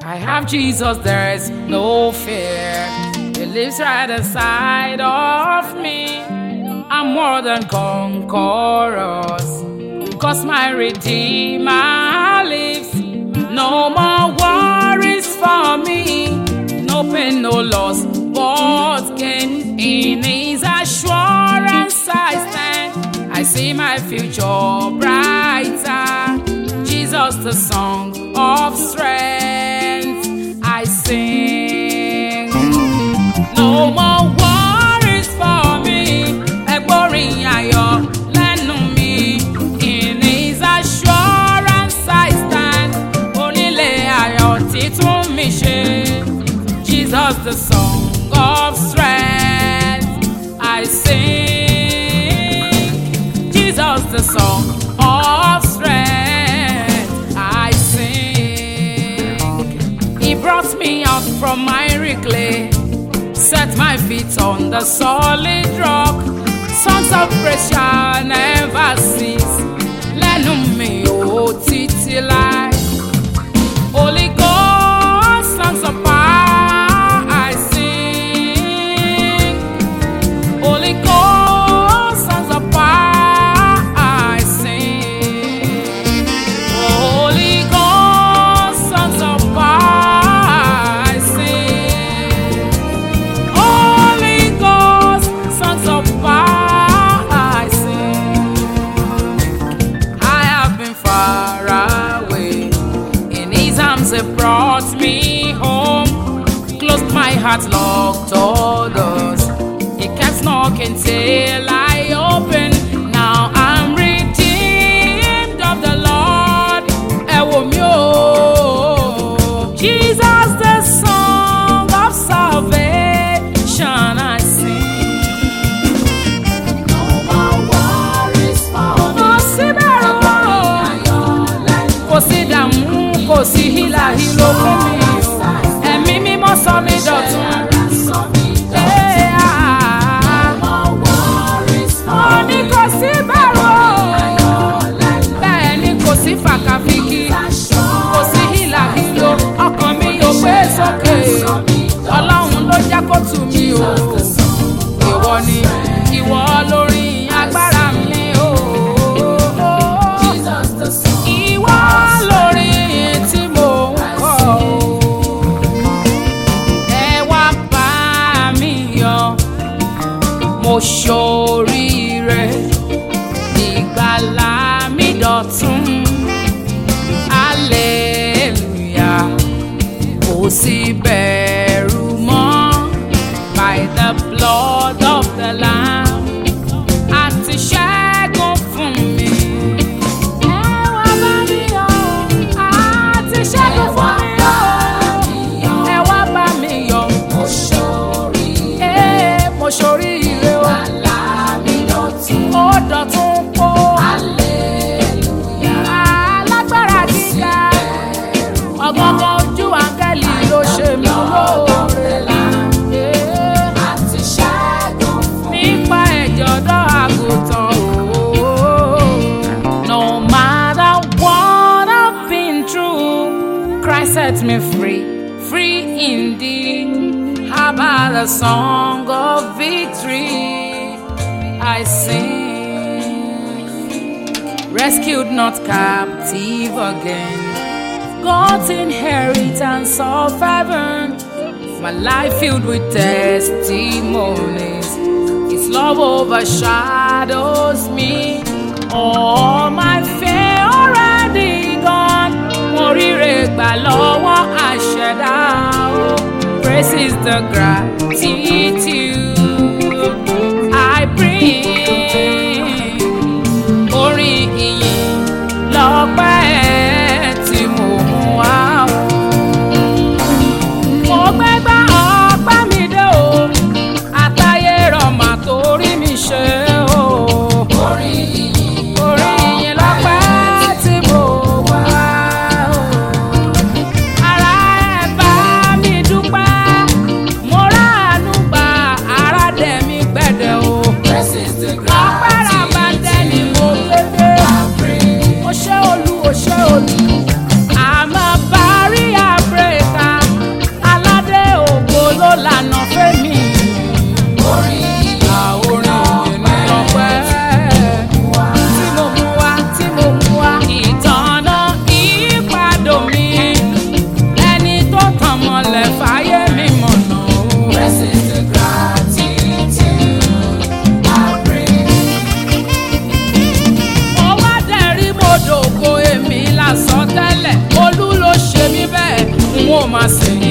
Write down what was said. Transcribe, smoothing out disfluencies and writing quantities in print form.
I have Jesus, there is no fear. He lives right inside of me. I'm more than conquerors, 'cause my Redeemer lives. No more worries for me, no pain, no loss, but gain. In His assurance I stand. I see my future brighter. Jesus, the song of strength I sing. No more worries for me. Ẹgbọ́rin ayọ̀ lẹ́nu mi. In His assurance I stand. Onílé ayọ̀ títún mi ṣe. Jesus, the song of strength I sing. Jesus, the song of strength I sing. He brought me out from miry clay, set my feet on the solid rock. Songs of praise shall never cease. Lẹ́nu mi ò títí láé. Holy Ghost, songs of power I sing. Holy Ghost, songs of power I sing. Holy Ghost, songs of power I sing. Holy Ghost, songs of power I sing. I have been far away. In His arms He brought me home. Closed my heart, locked all doors. He kept knocking till I opened. Now I'm redeemed of the Lord. Ẹ wò mí o. Jesus, the song of salvation I sing. No more worries for me. Kò sí bẹ̀rù o. Kò sí dààmú, kò sí hílàhílo fún mi o. Ẹ̀mí mímọ́ sọ mí dọ̀tun. Mo ní kò sí bẹ̀rù o. Bẹ́ẹ̀ ni kò sí fàkàfìkì, kò sí hílàhílo. Ọkàn mi yóò gbé sókè. Ọlọ́run ló jẹ́ kó tù mí o. Ìwọ ni ìwọ lórí agbára mi o. Ìwọ lórí tí mo ń kọ o. Ẹ wá bá mi yọ̀, mo ṣoríire, ìgbàlà mi dọ̀tun. Hallelujah, kò sí bẹ̀rù mọ́. By the blood of the Lamb, àti ṣẹ́gun fún mi. Ẹ wá bá mi yọ̀, àti ṣẹ́gun fún mi o. Ẹ wá bá mi yọ̀, mo ṣoríire o. Ó dọ̀tun po. Alágbára gíga, ọ̀gángan ojú áńgẹ́lì ló ṣe mí lóore. Nípa ẹ̀jẹ̀ ọ̀dọ́ àgùntàn o. No matter what I've been through, Christ set me free, free indeed. How about a song of victory I sing? Rescued, not captive again. God's inheritance of heaven. My life filled with testimonies. His love overshadows me. All my fear already gone. Mo ríre gbà lọ́wọ́ àṣẹ̀dá o. Praise is the gratitude I bring. Orin ìyìn lọ́pẹ́ tí mo mú wá o. Mo gbégbá ọpẹ́ mi dé o. Àtayé rọ̀mà torí mi ṣe o. Orin ìyìn lọ́pẹ́ tí mo wá o. Ara ẹ̀ bá mi dúpẹ́. Mo ráàánú máa sìn